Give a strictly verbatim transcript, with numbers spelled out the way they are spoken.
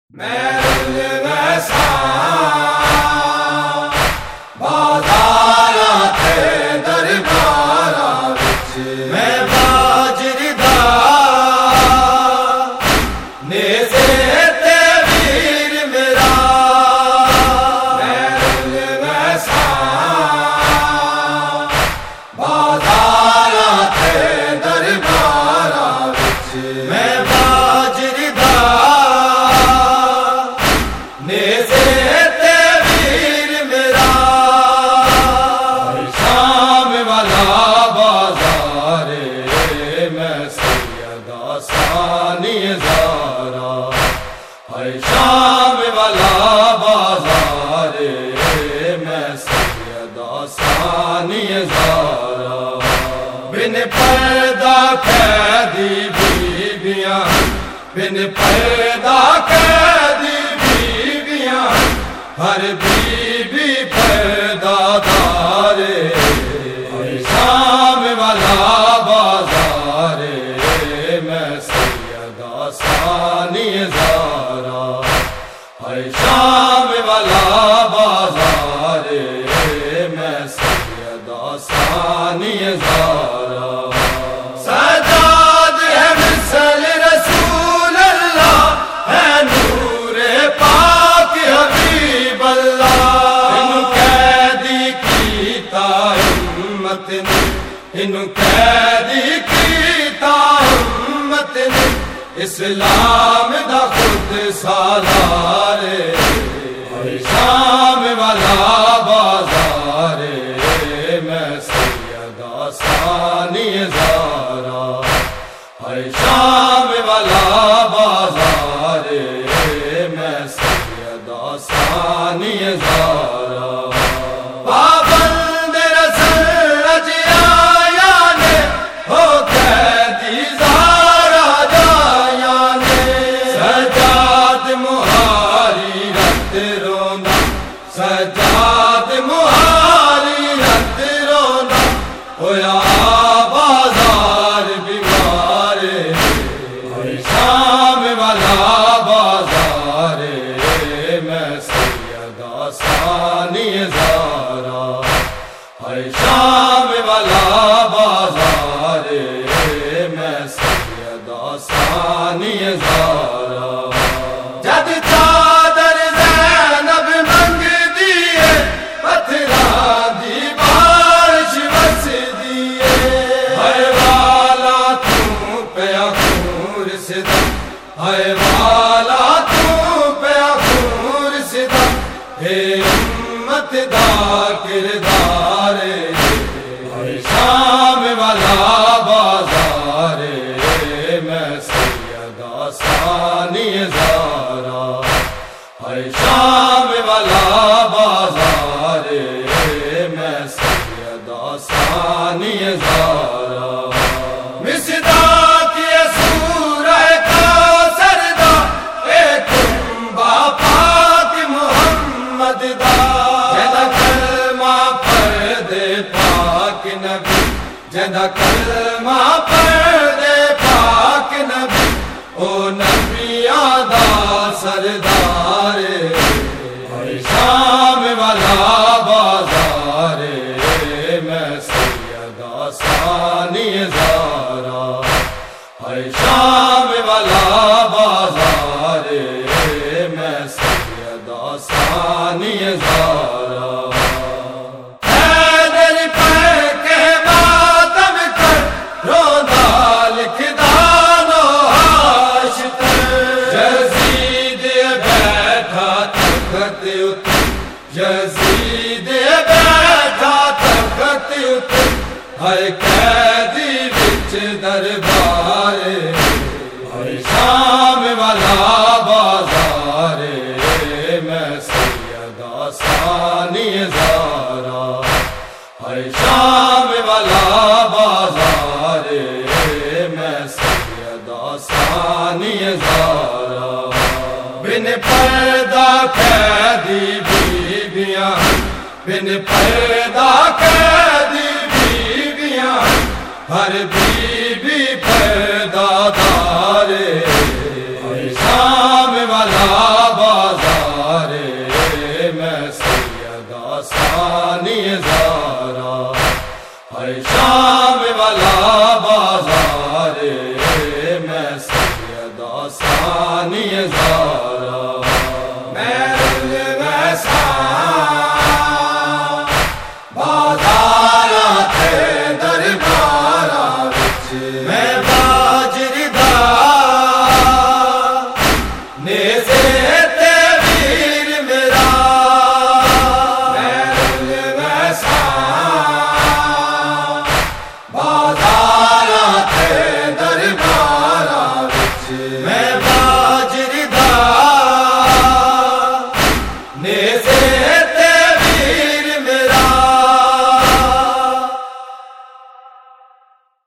میں بازاراں تے درباراں وچ میں باجردا نیزے تے ویر میرا میں بازاراں تے درباراں وچ میں باجردا نیزے تے ویر میرا شام والا بازار میں سیدہ ثانی زارا ہے شام والا بازار میں سیدہ ثانی زارا بن پردہ قیدی بیویاں بن پردہ قیدی ہر بی بی پردہ دار شام والا بازار میں سیدہ ثانی زارا ہے شام والا بازار میں سیدہ ثانی زارا سجاد ہے مثل رسول اللہ ہے نور پاک حبیب انہوں قیدی کیتا امت نے اسلام دا خود سالار ہے شام والا بازار میں سیدہ ثانی زارا ہے شام والا بازار میں سیدہ ثانی زارا سجاد مہاری رت رونا ہویا بازار بیمار ہے شام والا بازار میں سیدہ ثانی زارا ہے شام والا بازار میں سیدہ ثانی زارا جد چادر زینب منگ ہے والا تو پیا خور سدا ہے امت دا کردار ہے شام والا بازار میں سیدہ ثانی زارا ہے شام والا بازار میں سیدہ ثانی زارا جدا کلمہ پڑھدے پاک نبی او نبیاں دا سردار ہے شام والا بازار میں سیدہ ثانی زارا ہے شام والا بازار میں سیدہ ثانی زارا یزید بیٹھا تخت اتے ہر قیدی وچ دربار ہے شام والا بازار میں سیدہ ثانی زارا ہے شام والا بازار میں سیدہ ثانی زارا بن پردہ قیدی بیویاں بن پردہ قیدی بیویاں ہر بی بی پردہ دار شام والا آسانی زارا